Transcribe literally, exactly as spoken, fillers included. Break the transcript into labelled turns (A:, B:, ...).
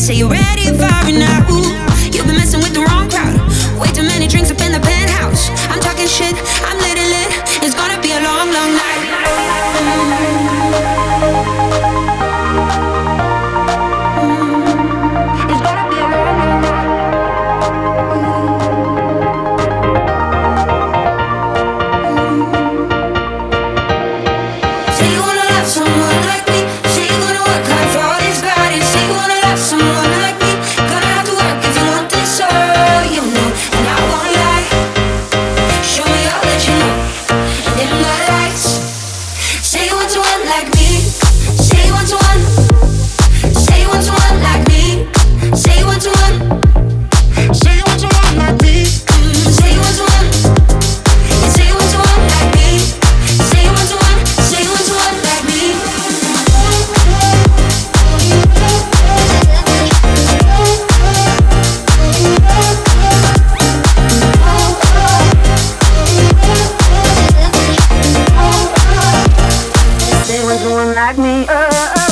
A: say you're ready for it now. You've been messing with the wrong crowd. Way too many drinks up in the penthouse. I'm talking shit, I'm lit and lit. It's gonna be a long, long night. It's gonna be a long, long night. Say you wanna love someone like me. Say you wanna work hard for this body. Say you wanna love someone like me. Gonna have to work if you want this, so you know. And I won't lie. Show me all that you know. And then my lights. Say you want someone like me. Say you want someone. Say you want someone like me. Say you want someone.
B: Say you want someone like me.
A: Mm, say you want someone. Say you want someone like me. Say you want someone. Say you want someone like me. Say you want someone like me. Uh, uh.